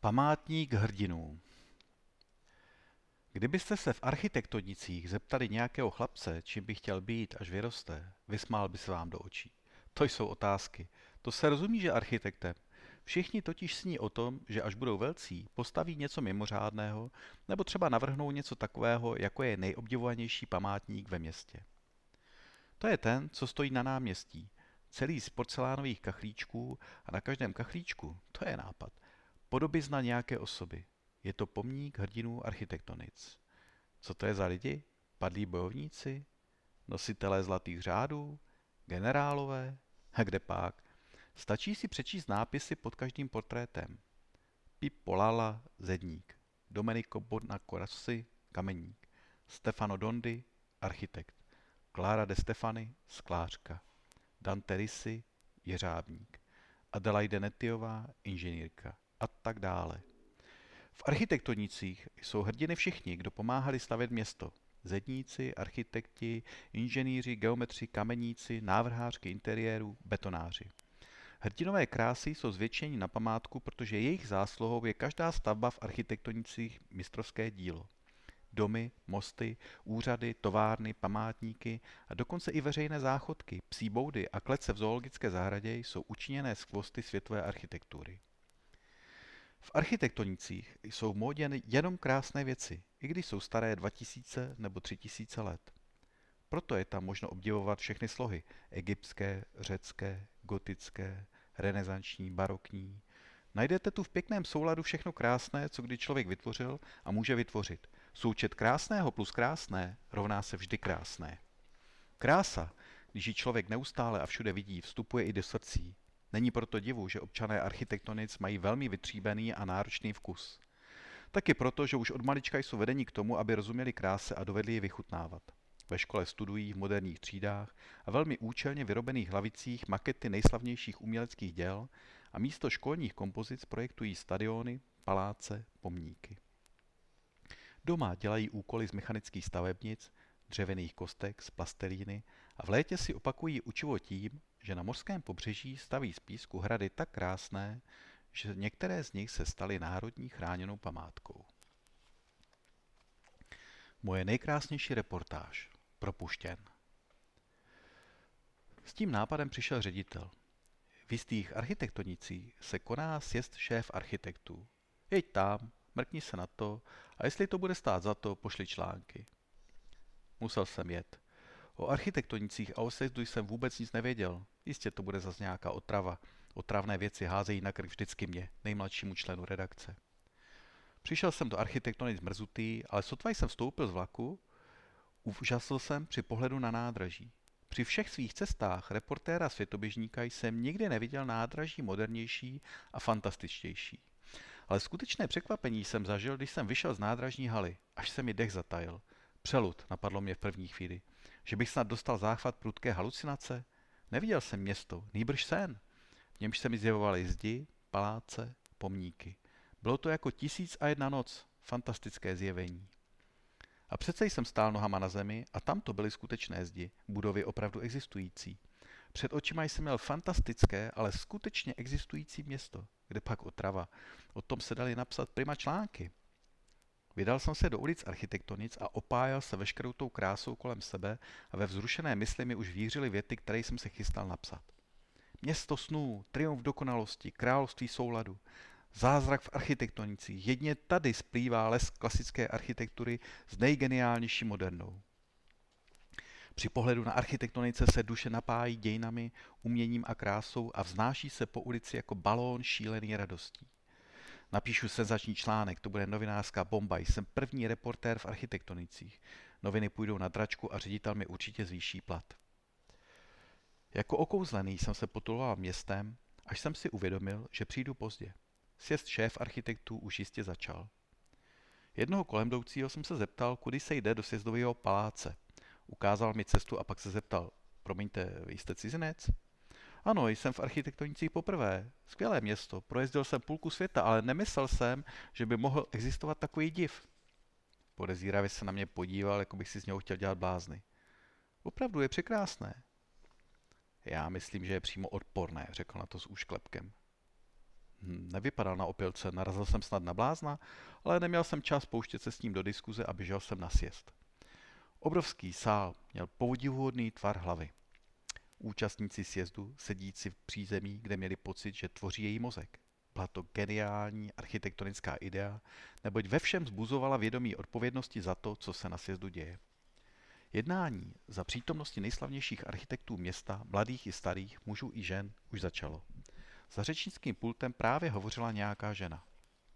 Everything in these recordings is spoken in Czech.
Památník hrdinů. Kdybyste se v Architektonicích zeptali nějakého chlapce, čím by chtěl být, až vyroste, vysmál by se vám do očí. To jsou otázky. To se rozumí, že architektem. Všichni totiž sní o tom, že až budou velcí, postaví něco mimořádného, nebo třeba navrhnou něco takového, jako je nejobdivovanější památník ve městě. To je ten, co stojí na náměstí, celý z porcelánových kachlíčků a na každém kachlíčku, to je nápad, podobizna nějaké osoby. Je to pomník hrdinů Architektonic. Co to je za lidi? Padlí bojovníci? Nositelé zlatých řádů? Generálové? A kde pak? Stačí si přečíst nápisy pod každým portrétem. Pippo Lala, zedník. Domenico Bonaccorsi, kameník. Stefano Dondi, architekt. Clara de Stefani, sklářka. Dante Risi, jeřábník. Adelaide Netiová, inženýrka. A tak dále. V Architektonicích jsou hrdiny všichni, kdo pomáhali stavět město. Zedníci, architekti, inženýři, geometři, kameníci, návrhářky interiérů, betonáři. Hrdinové krásy jsou zvětšeni na památku, protože jejich zásluhou je každá stavba v Architektonicích mistrovské dílo. Domy, mosty, úřady, továrny, památníky a dokonce i veřejné záchodky, psí boudy a klece v zoologické zahradě jsou učiněné z kvosty světové architektury. V Architektonicích jsou v módě jenom krásné věci, i když jsou staré 2000 nebo 3000 let. Proto je tam možno obdivovat všechny slohy, egyptské, řecké, gotické, renesanční, barokní. Najdete tu v pěkném souladu všechno krásné, co kdy člověk vytvořil a může vytvořit. Součet krásného plus krásné rovná se vždy krásné. Krása, když ji člověk neustále a všude vidí, vstupuje i do srdcí. Není proto divu, že občané Architektonic mají velmi vytříbený a náročný vkus. Taky proto, že už od malička jsou vedeni k tomu, aby rozuměli kráse a dovedli ji vychutnávat. Ve škole studují v moderních třídách a velmi účelně vyrobených lavicích makety nejslavnějších uměleckých děl a místo školních kompozic projektují stadiony, paláce, pomníky. Doma dělají úkoly z mechanických stavebnic, dřevěných kostek, z plastelíny a v létě si opakují učivo tím, že na mořském pobřeží staví z písku hrady tak krásné, že některé z nich se staly národní chráněnou památkou. Moje nejkrásnější reportáž. Propuštěn. S tím nápadem přišel ředitel. V jistých Architektonicích se koná sjezd šéf architektů. Jeď tam, mrkni se na to a jestli to bude stát za to, pošli články. Musel jsem jet. O Architektonicích a o sjezdu jsem vůbec nic nevěděl. Jistě to bude zase nějaká otrava. Otravné věci házejí na krk vždycky mě, nejmladšímu členu redakce. Přišel jsem do Architektonic mrzutý, ale sotva jsem vstoupil z vlaku, úžasl jsem při pohledu na nádraží. Při všech svých cestách reportéra světoběžníka jsem nikdy neviděl nádraží modernější a fantastičtější. Ale skutečné překvapení jsem zažil, když jsem vyšel z nádražní haly, až se mi dech zatajil. Přelud, napadlo mě v první chvíli. Že bych snad dostal záchvat prudké halucinace? Neviděl jsem město, nýbrž sen. V němž se mi zjevovaly zdi, paláce, pomníky. Bylo to jako 1001 noc, fantastické zjevení. A přece jsem stál nohama na zemi a tam to byly skutečné zdi, budovy opravdu existující. Před očima jsem měl fantastické, ale skutečně existující město, kde pak otrava. O tom se dali napsat prima články. Vydal jsem se do ulic Architektonic a opájel se veškerou tou krásou kolem sebe a ve vzrušené mysli mi už vířily věty, které jsem se chystal napsat. Město snů, triumf dokonalosti, království souladu, zázrak v Architektonicích, jedně tady splývá les klasické architektury s nejgeniálnější modernou. Při pohledu na Architektonice se duše napájí dějinami, uměním a krásou a vznáší se po ulici jako balón šílený radostí. Napíšu senzační článek, to bude novinářská bomba, jsem první reportér v Architektonicích. Noviny půjdou na dračku a ředitel mi určitě zvýší plat. Jako okouzlený jsem se potuloval městem, až jsem si uvědomil, že přijdu pozdě. Sjezd šéf architektů už jistě začal. Jednoho kolem jdoucího jsem se zeptal, kudy se jde do sjezdového paláce. Ukázal mi cestu a pak se zeptal, promiňte, vy jste cizinec? Ano, jsem v Architektonicích poprvé. Skvělé město, projezdil jsem půlku světa, ale nemyslel jsem, že by mohl existovat takový div. Podezíravě se na mě podíval, jako bych si z něho chtěl dělat blázny. Opravdu je překrásné. Já myslím, že je přímo odporné, řekl na to s úšklepkem. Nevypadal na opilce, narazil jsem snad na blázna, ale neměl jsem čas pouštět se s ním do diskuze a běžel jsem na sjezd. Obrovský sál měl podivuhodný tvar hlavy. Účastníci sjezdu, sedící v přízemí, kde měli pocit, že tvoří její mozek. Byla to geniální architektonická idea, neboť ve všem vzbuzovala vědomí odpovědnosti za to, co se na sjezdu děje. Jednání za přítomnosti nejslavnějších architektů města, mladých i starých, mužů i žen, už začalo. Za řečnickým pultem právě hovořila nějaká žena.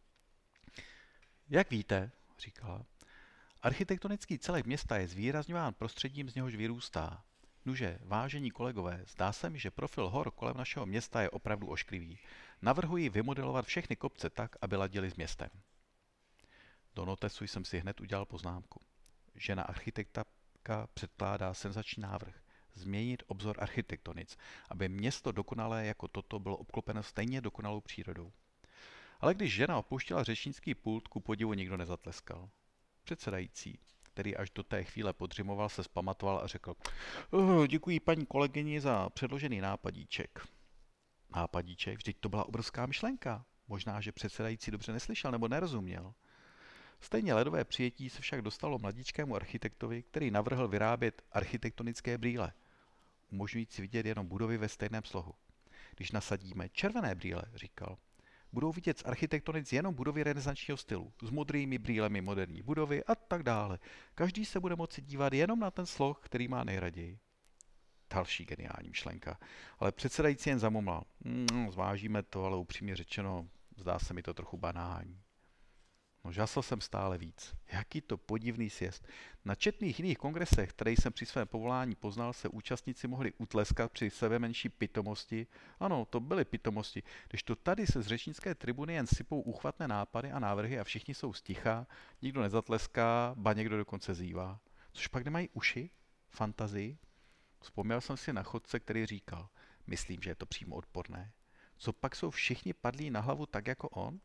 Jak víte, říkala, architektonický celek města je zvýrazňován prostředím, z něhož vyrůstá. Nuže, vážení kolegové, zdá se mi, že profil hor kolem našeho města je opravdu ošklivý. Navrhuji vymodelovat všechny kopce tak, aby ladily s městem. Do notesu jsem si hned udělal poznámku. Žena architektka předkládá senzační návrh. Změnit obzor architektonic, aby město dokonalé jako toto bylo obklopeno stejně dokonalou přírodou. Ale když žena opouštěla řečnický pult, ku podivu nikdo nezatleskal. Předsedající, který až do té chvíle podřimoval, se zpamatoval a řekl: děkuji paní kolegyni za předložený nápadíček. Nápadíček? Vždyť to byla obrovská myšlenka. Možná, že předsedající dobře neslyšel nebo nerozuměl. Stejně ledové přijetí se však dostalo mladíčkému architektovi, který navrhl vyrábět architektonické brýle, umožňující vidět jenom budovy ve stejném slohu. Když nasadíme červené brýle, říkal, budou vidět z architektonic jenom budovy renesančního stylu, s modrými brýlemi moderní budovy a tak dále. Každý se bude moci dívat jenom na ten sloh, který má nejraději. Další geniální myšlenka. Ale předsedající jen zamumlal. Zvážíme to, ale upřímně řečeno, zdá se mi to trochu banální. No, žasl jsem stále víc. Jaký to podivný sjezd. Na četných jiných kongresech, které jsem při svém povolání poznal, se účastníci mohli utleskat při sebe menší pitomosti. Ano, to byly pitomosti, když to tady se z řečnické tribuny jen sypou úchvatné nápady a návrhy a všichni jsou sticha, nikdo nezatleská, ba někdo dokonce zývá. Což pak nemají uši? Fantazii? Vzpomněl jsem si na chodce, který říkal, myslím, že je to přímo odporné. Co pak jsou všichni padlí na hlavu tak jako on?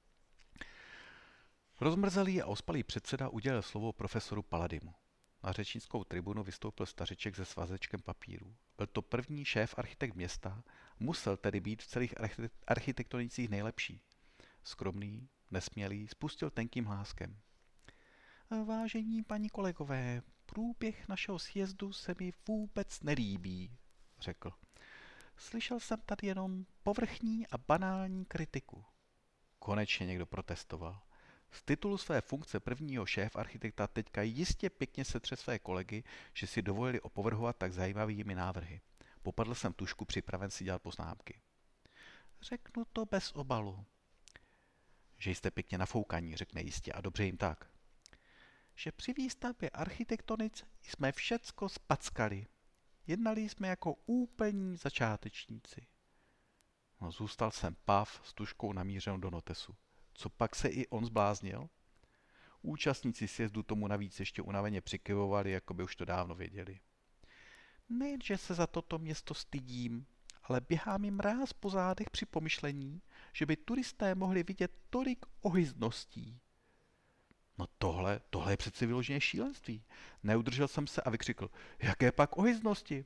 Rozmrzelý a ospalý předseda udělil slovo profesoru Paladimu. Na řečnickou tribunu vystoupil stařeček se svazečkem papíru. Byl to první šéf architekt města, musel tedy být v celých architektonicích nejlepší. Skromný, nesmělý, spustil tenkým hláskem. Vážení paní kolegové, průběh našeho sjezdu se mi vůbec nelíbí, řekl. Slyšel jsem tady jenom povrchní a banální kritiku. Konečně někdo protestoval. Z titulu své funkce prvního šéf-architekta teďka jistě pěkně setře své kolegy, že si dovolili opovrhovat tak zajímavými návrhy. Popadl jsem tušku, připraven si dělat poznámky. Řeknu to bez obalu. Že jste pěkně nafoukaní, řekne jistě, a dobře jim tak. Že při výstavbě architektonic jsme všecko spackali. Jednali jsme jako úplní začátečníci. No, zůstal jsem pav s tuškou namířenou do notesu. Co pak se i on zbláznil? Účastníci sjezdu tomu navíc ještě unaveně přikyvovali, jako by už to dávno věděli. Nejenže se za toto město stydím, ale běhá mi mráz po zádech při pomyšlení, že by turisté mohli vidět tolik ohyzností. No tohle je přeci vyloženě šílenství. Neudržel jsem se a vykřikl, jaké pak ohyznosti?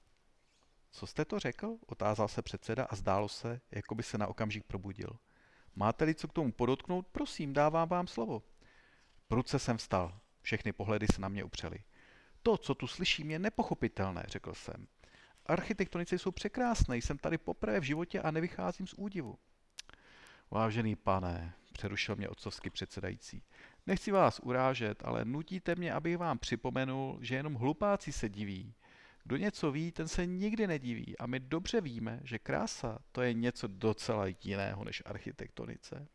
Co jste to řekl? Otázal se předseda a zdálo se, jako by se na okamžik probudil. Máte-li co k tomu podotknout, prosím, dávám vám slovo. Prudce jsem vstal. Všechny pohledy se na mě upřely. To, co tu slyším, je nepochopitelné, řekl jsem. Architektonice jsou překrásné, jsem tady poprvé v životě a nevycházím z údivu. Vážený pane, přerušil mě otcovský předsedající, nechci vás urážet, ale nutíte mě, abych vám připomenul, že jenom hlupáci se diví. Kdo něco ví, ten se nikdy nediví a my dobře víme, že krása to je něco docela jiného než architektonice.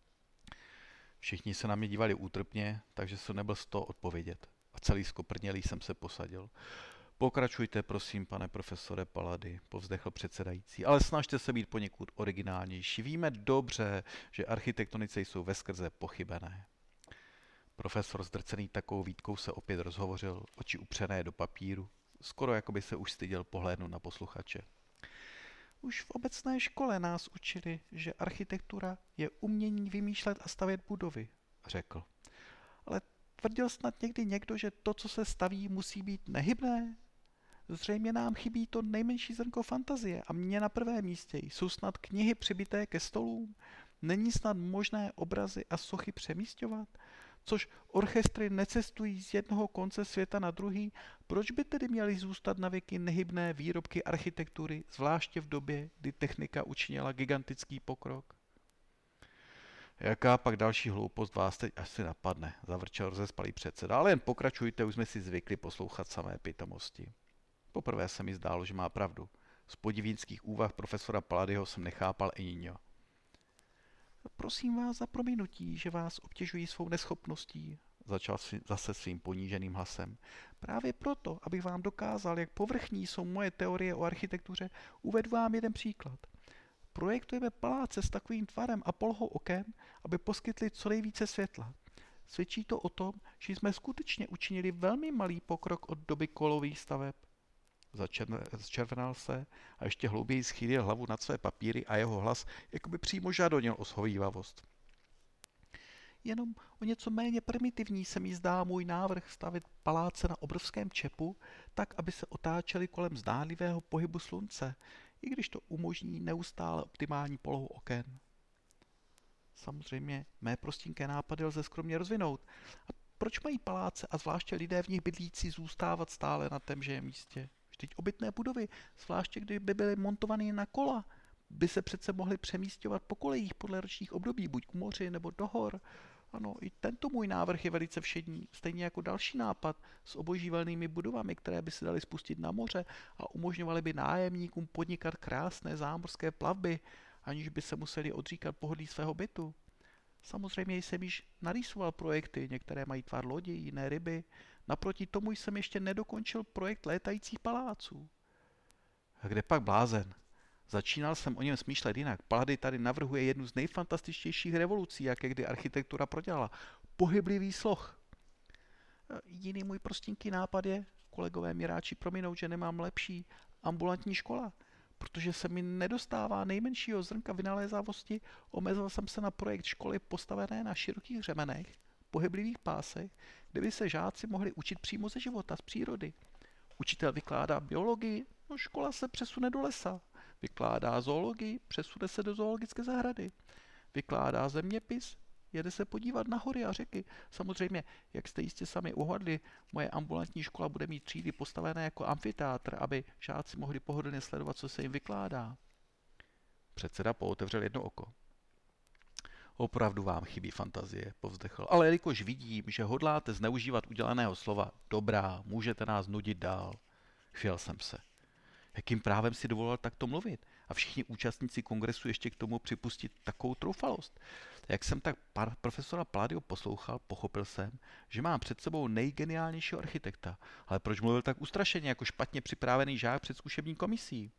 Všichni se na mě dívali útrpně, takže jsem nebyl z toho odpovědět. A celý skoprnělý jsem se posadil. Pokračujte, prosím, pane profesore Palady, povzdechl předsedající, ale snažte se být poněkud originálnější. Víme dobře, že architektonice jsou veskrze pochybené. Profesor zdrcený takovou výtkou se opět rozhovořil, oči upřené do papíru, skoro jako by se už styděl pohlédnout na posluchače. Už v obecné škole nás učili, že architektura je umění vymýšlet a stavět budovy, řekl. Ale tvrdil snad někdy někdo, že to, co se staví, musí být nehybné? Zřejmě nám chybí to nejmenší zrnko fantazie a mě na prvém místě jsou snad knihy přibité ke stolům. Není snad možné obrazy a sochy přemísťovat? Což orchestry necestují z jednoho konce světa na druhý, proč by tedy měly zůstat na věky nehybné výrobky architektury, zvláště v době, kdy technika učinila gigantický pokrok? Jaká pak další hloupost vás teď asi napadne, zavrčel rozespalý předseda, ale jen pokračujte, už jsme si zvykli poslouchat samé pitomosti. Poprvé se mi zdálo, že má pravdu. Z podivínských úvah profesora Paladyho jsem nechápal i niňo. Prosím vás za prominutí, že vás obtěžují svou neschopností, začal zase svým poníženým hlasem. Právě proto, abych vám dokázal, jak povrchní jsou moje teorie o architektuře, uvedu vám jeden příklad. Projektujeme paláce s takovým tvarem a polohou oken, aby poskytli co nejvíce světla. Svědčí to o tom, že jsme skutečně učinili velmi malý pokrok od doby kolových staveb. Zčervenal se a ještě hlouběji schýlil hlavu nad své papíry a jeho hlas jakoby přímo žádonil o shovívavost. Jenom o něco méně primitivní se mi zdá můj návrh stavit paláce na obrovském čepu, tak, aby se otáčely kolem zdánlivého pohybu slunce, i když to umožní neustále optimální polohu oken. Samozřejmě mé prostinké nápady lze skromně rozvinout. A proč mají paláce a zvláště lidé v nich bydlící zůstávat stále na témže místě? Vždyť obytné budovy, zvláště kdyby byly montované na kola, by se přece mohly přemísťovat po kolejích podle ročních období, buď k moři nebo do hor. Ano, i tento můj návrh je velice všední, stejně jako další nápad s obojživelnými budovami, které by se daly spustit na moře a umožňovaly by nájemníkům podnikat krásné zámořské plavby, aniž by se museli odříkat pohodlí svého bytu. Samozřejmě jsem již narýsoval projekty, některé mají tvar lodi, jiné ryby. Naproti tomu jsem ještě nedokončil projekt létajících paláců. A kde pak blázen? Začínal jsem o něm smýšlet jinak. Palady tady navrhuje jednu z nejfantastičtějších revolucí, jaké kdy architektura prodělala. Pohyblivý sloh. Jiný můj prostinký nápad je, kolegové mi ráči prominou, že nemám lepší, ambulantní škola. Protože se mi nedostává nejmenšího zrnka vynalézavosti, omezil jsem se na projekt školy postavené na širokých řemenech, pohyblivých pásech, kde by se žáci mohli učit přímo ze života, z přírody. Učitel vykládá biologii, škola se přesune do lesa. Vykládá zoologii, přesune se do zoologické zahrady. Vykládá zeměpis, jede se podívat na hory a řeky. Samozřejmě, jak jste jistě sami uhadli, moje ambulantní škola bude mít třídy postavené jako amfiteátr, aby žáci mohli pohodlně sledovat, co se jim vykládá. Předseda pootevřel jedno oko. Opravdu vám chybí fantazie, povzdechl, ale jelikož vidím, že hodláte zneužívat udělaného slova, dobrá, můžete nás nudit dál. Chvěl jsem se. Jakým právem si dovolil takto mluvit? A všichni účastníci kongresu ještě k tomu připustit takovou troufalost. Jak jsem tak profesora Palladyho poslouchal, pochopil jsem, že mám před sebou nejgeniálnějšího architekta. Ale proč mluvil tak ustrašeně, jako špatně připravený žák před zkušební komisí?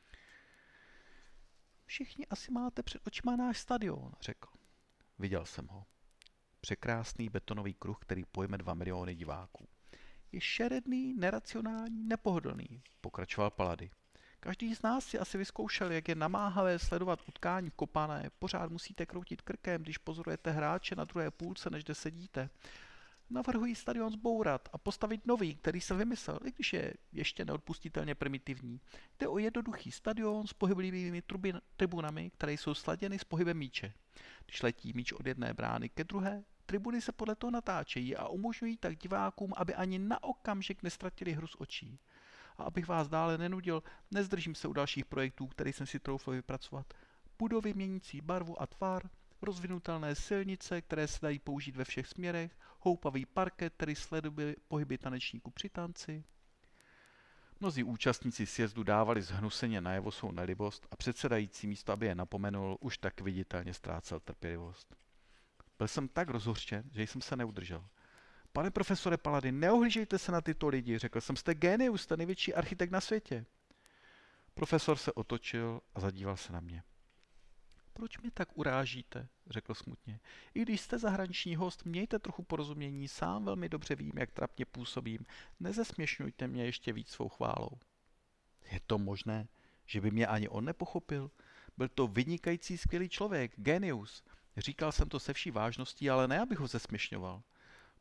Všichni asi máte před očima náš stadion, řekl. Viděl jsem ho. Překrásný betonový kruh, který pojme 2 miliony diváků. Je šeredný, neracionální, nepohodlný, pokračoval Pallady. Každý z nás si asi vyzkoušel, jak je namáhavé sledovat utkání kopané. Pořád musíte kroutit krkem, když pozorujete hráče na druhé půlce, než kde sedíte. Navrhují stadion zbourat a postavit nový, který se vymyslel, i když je ještě neodpustitelně primitivní. Jde o jednoduchý stadion s pohyblivými tribunami, které jsou sladěny s pohybem míče. Když letí míč od jedné brány ke druhé, tribuny se podle toho natáčejí a umožňují tak divákům, aby ani na okamžik nestratili hru z očí. A abych vás dále nenudil, nezdržím se u dalších projektů, které jsem si troufl vypracovat. Budovy měnící barvu a tvar, rozvinutelné silnice, které se dají použít ve všech směrech, houpavý parket, který sleduje pohyby tanečníků při tanci. Mnozí účastníci sjezdu dávali zhnuseně najevo svou nelibost a předsedající místo, aby je napomenul, už tak viditelně ztrácel trpělivost. Byl jsem tak rozhořčen, že jsem se neudržel. Pane profesore Pallady, neohlížejte se na tyto lidi, řekl jsem, jste génius, jste největší architekt na světě. Profesor se otočil a zadíval se na mě. Proč mě tak urážíte, řekl smutně. I když jste zahraniční host, mějte trochu porozumění, sám velmi dobře vím, jak trapně působím. Nezesměšňujte mě ještě víc svou chválou. Je to možné, že by mě ani on nepochopil? Byl to vynikající skvělý člověk, génius. Říkal jsem to se vší vážností, ale ne, abych ho zesměšňoval.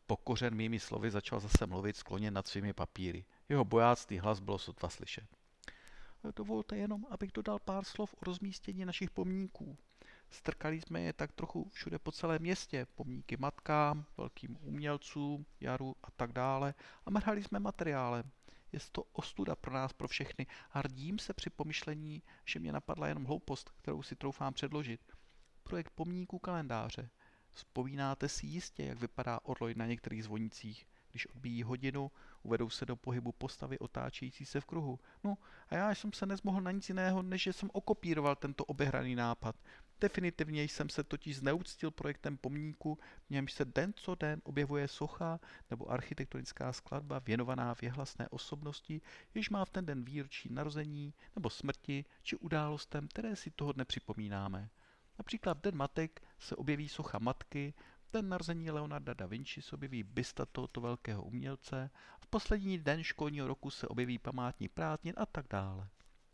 Pokořen mými slovy začal zase mluvit skloněn nad svými papíry. Jeho bojácný hlas bylo sotva slyšet. Dovolte jenom, abych dodal pár slov o rozmístění našich pomníků. Strkali jsme je tak trochu všude po celém městě, pomníky matkám, velkým umělcům, Jaru a tak dále, a mrhali jsme materiálem. Je to ostuda pro nás, pro všechny, a hrdím se při pomyšlení, že mě napadla jenom hloupost, kterou si troufám předložit. Projekt pomníků kalendáře. Vzpomínáte si jistě, jak vypadá orloj na některých zvonicích. Když odbíjí hodinu, uvedou se do pohybu postavy otáčející se v kruhu. No a já jsem se nezmohl na nic jiného, než že jsem okopíroval tento obehraný nápad. Definitivně jsem se totiž zneuctil projektem pomníku, v němž se den co den objevuje socha nebo architektonická skladba věnovaná věhlasné osobnosti, jež má v ten den výročí narození nebo smrti či událostem, které si toho dne připomínáme. Například v Den matek se objeví socha matky, v den narození Leonarda da Vinci se objeví bysta tohoto velkého umělce, v poslední den školního roku se objeví památník prázdnin a tak dále.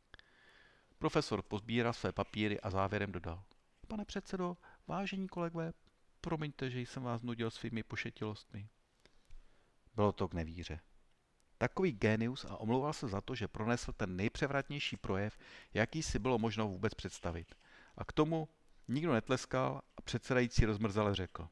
Profesor pozbíral své papíry a závěrem dodal. Pane předsedo, vážení kolegové, promiňte, že jsem vás nudil svými pošetilostmi. Bylo to k nevíře. Takový génius a omlouval se za to, že pronesl ten nejpřevratnější projev, jaký si bylo možno vůbec představit. A k tomu nikdo netleskal a předsedající rozmrzale řekl.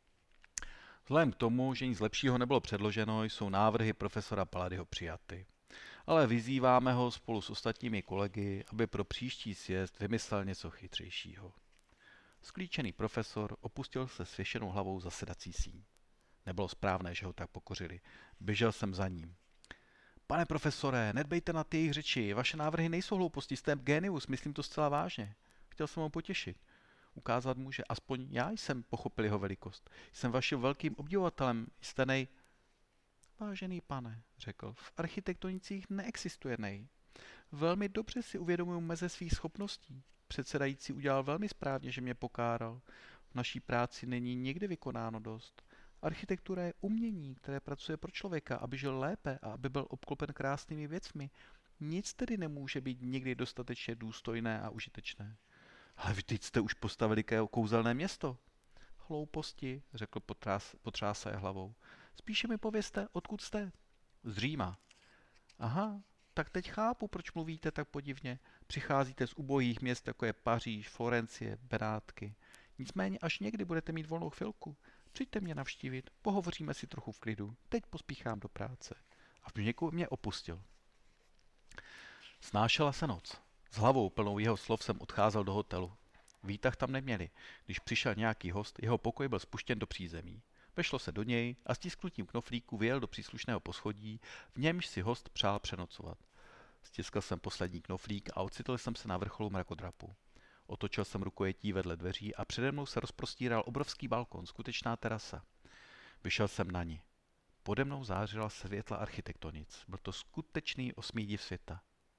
Vzhledem k tomu, že nic lepšího nebylo předloženo, jsou návrhy profesora Palladiho přijaty. Ale vyzýváme ho spolu s ostatními kolegy, aby pro příští sjezd vymyslel něco chytřejšího. Sklíčený profesor opustil se svěšenou hlavou zasedací síň. Nebylo správné, že ho tak pokořili. Běžel jsem za ním. Pane profesore, nedbejte na ty jejich řeči, vaše návrhy nejsou hlouposti, jste génius, myslím to zcela vážně. Chtěl jsem ho potěšit. Ukázat mu, že aspoň já jsem pochopil jeho velikost. Jsem vaším velkým obdivovatelem, jste nej... Vážený pane, řekl, v architektonicích neexistuje nej. Velmi dobře si uvědomuji meze svých schopností. Předsedající udělal velmi správně, že mě pokáral. V naší práci není nikdy vykonáno dost. Architektura je umění, které pracuje pro člověka, aby žil lépe a aby byl obklopen krásnými věcmi. Nic tedy nemůže být nikdy dostatečně důstojné a užitečné. Ale vy teď jste už postavili kouzelné město. Hlouposti, řekl potřásaje hlavou. Spíše mi povězte, odkud jste. Z Říma. Aha, tak teď chápu, proč mluvíte tak podivně. Přicházíte z ubohých měst, jako je Paříž, Florencie, Benátky. Nicméně až někdy budete mít volnou chvilku. Přijďte mě navštívit, pohovoříme si trochu v klidu. Teď pospíchám do práce. A v měku mě opustil. Snášela se noc. S hlavou plnou jeho slov jsem odcházel do hotelu. Výtah tam neměli. Když přišel nějaký host, jeho pokoj byl spuštěn do přízemí. Vešlo se do něj a stisknutím knoflíku vyjel do příslušného poschodí, v němž si host přál přenocovat. Stiskl jsem poslední knoflík a ocitl jsem se na vrcholu mrakodrapu. Otočil jsem rukojetí vedle dveří a přede mnou se rozprostíral obrovský balkon, skutečná terasa. Vyšel jsem na ni. Pode mnou zářila světla architektonic. Byl to skutečný osmý div světa.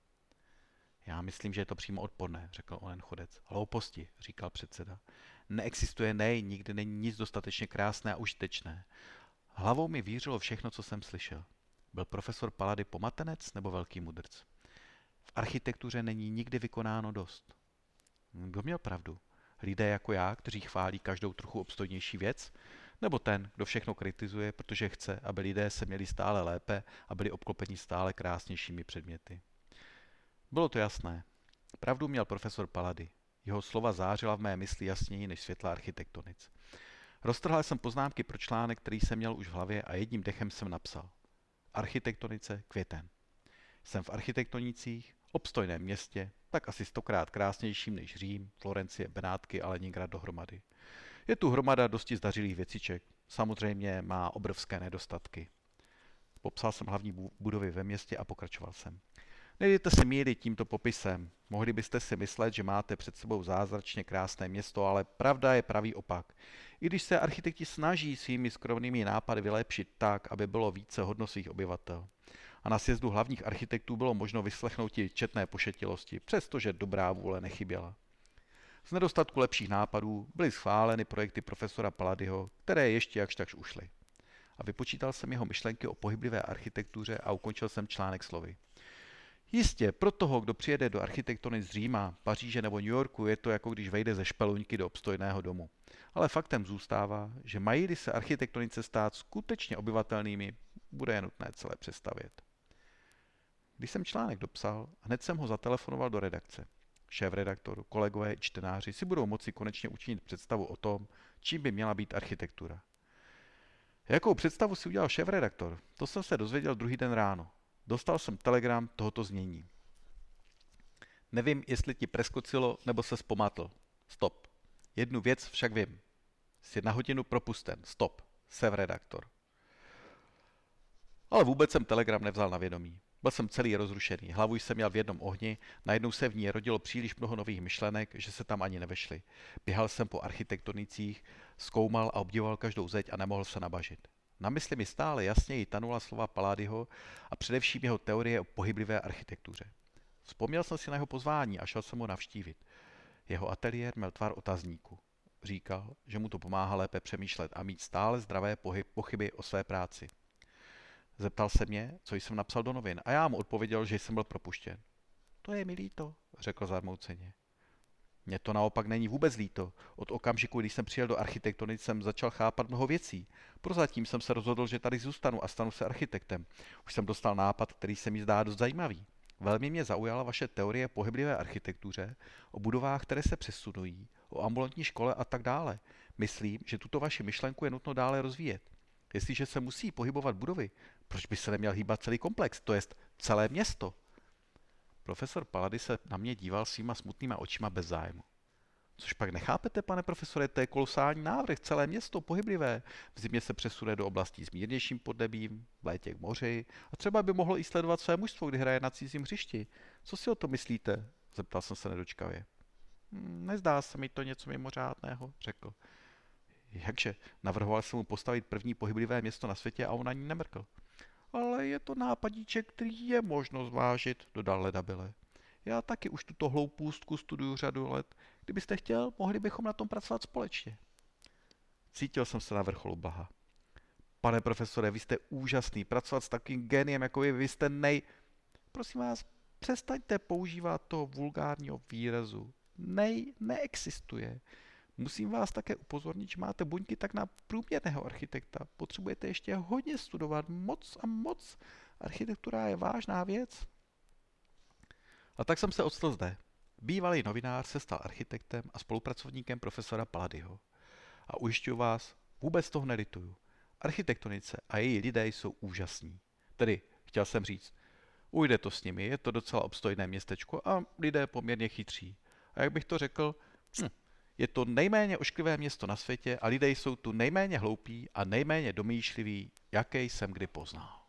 Já myslím, že je to přímo odporné, řekl onen chodec. Hlouposti, říkal předseda. Neexistuje nikdy není nic dostatečně krásné a užitečné. Hlavou mi vířilo všechno, co jsem slyšel. Byl profesor Pallady pomatenec nebo velký mudrc? V architektuře není nikdy vykonáno dost. Kdo měl pravdu? Lidé jako já, kteří chválí každou trochu obstojnější věc? Nebo ten, kdo všechno kritizuje, protože chce, aby lidé se měli stále lépe a byli obklopeni stále krásnějšími předměty? Bylo to jasné. Pravdu měl profesor Pallady. Jeho slova zářila v mé mysli jasněji než světla architektonic. Roztrhl jsem poznámky pro článek, který jsem měl už v hlavě a jedním dechem jsem napsal. Architektonice květen. Jsem v architektonicích, obstojném městě, tak asi 100krát krásnějším než Řím, Florencie, Benátky a Leningrad dohromady. Je tu hromada dosti zdařilých věciček. Samozřejmě má obrovské nedostatky. Popsal jsem hlavní budovy ve městě a pokračoval jsem. Nedejte si mýlit tímto popisem. Mohli byste si myslet, že máte před sebou zázračně krásné město, ale pravda je pravý opak. I když se architekti snaží svými skromnými nápady vylepšit tak, aby bylo více hodno svých obyvatel. A na sjezdu hlavních architektů bylo možno vyslechnout i četné pošetilosti, přestože dobrá vůle nechyběla. Z nedostatku lepších nápadů byly schváleny projekty profesora Palladiho, které ještě jakž takž ušly. A vypočítal jsem jeho myšlenky o pohyblivé architektuře a ukončil jsem článek slovy. Jistě, pro toho, kdo přijede do architektony z Říma, Paříže nebo New Yorku, je to jako když vejde ze špeluňky do obstojného domu. Ale faktem zůstává, že mají-li se architektonice stát skutečně obyvatelnými, bude je nutné celé přestavět. Když jsem článek dopsal, hned jsem ho zatelefonoval do redakce. Šéfredaktor, kolegové i čtenáři si budou moci konečně učinit představu o tom, čím by měla být architektura. Jakou představu si udělal šéfredaktor, to jsem se dozvěděl druhý den ráno. Dostal jsem telegram tohoto znění. Nevím, jestli ti preskočilo nebo se zpomatl. Stop. Jednu věc však vím. Jsi na hodinu propusten. Stop. Šéfredaktor. Ale vůbec jsem telegram nevzal na vědomí. Byl jsem celý rozrušený, hlavu jsem měl v jednom ohni, najednou se v ní rodilo příliš mnoho nových myšlenek, že se tam ani nevešly. Běhal jsem po architektonicích, zkoumal a obdivoval každou zeď a nemohl se nabažit. Na mysli mi stále jasněji tanula slova Palladyho a především jeho teorie o pohyblivé architektuře. Vzpomněl jsem si na jeho pozvání a šel jsem ho navštívit. Jeho ateliér měl tvar otazníku. Říkal, že mu to pomáhá lépe přemýšlet a mít stále zdravé pochyby o své práci. Zeptal se mě, co jsem napsal do novin, a já mu odpověděl, že jsem byl propuštěn. To je mi líto, řekl zarmouceně. Mně to naopak není vůbec líto. Od okamžiku, když jsem přijel do architektonic, jsem začal chápat mnoho věcí. Prozatím jsem se rozhodl, že tady zůstanu a stanu se architektem. Už jsem dostal nápad, který se mi zdá dost zajímavý. Velmi mě zaujala vaše teorie pohyblivé architektuře, o budovách, které se přesunují, o ambulantní škole a tak dále. Myslím, že tuto vaši myšlenku je nutno dále rozvíjet. Jestliže se musí pohybovat budovy, proč by se neměl hýbat celý komplex, to jest celé město? Profesor Pallady se na mě díval svýma smutnýma očima bez zájmu. Což pak nechápete, pane profesore, to je kolosální návrh, celé město pohyblivé. V zimě se přesune do oblastí s mírnějším podnebím, v létě k moři a třeba by mohlo i sledovat své mužstvo, kdy hraje na cizím hřišti. Co si o to myslíte? Zeptal jsem se nedočkavě. Nezdá se mi to něco mimořádného, řekl. Jakže, navrhoval jsem mu postavit první pohyblivé město na světě a on ani nemrkl. Ale je to nápadíček, který je možno zvážit, dodal ledabyle. Já taky už tuto hloupůstku studuju řadu let. Kdybyste chtěl, mohli bychom na tom pracovat společně. Cítil jsem se na vrcholu blaha. Pane profesore, vy jste úžasný, pracovat s takovým géniem jako vy jste Prosím vás, přestaňte používat toho vulgárního výrazu. Neexistuje. Musím vás také upozornit, že máte buňky tak na průměrného architekta. Potřebujete ještě hodně studovat, moc a moc. Architektura je vážná věc. A tak jsem se odstl zde. Bývalý novinář se stal architektem a spolupracovníkem profesora Palladyho. A ujišťuju vás, vůbec toho nelituju. Architektonice a její lidé jsou úžasní. Tedy, chtěl jsem říct, ujde to s nimi, je to docela obstojné městečko a lidé poměrně chytří. A jak bych to řekl, je to nejméně ošklivé město na světě a lidé jsou tu nejméně hloupí a nejméně domýšliví, jaké jsem kdy poznal.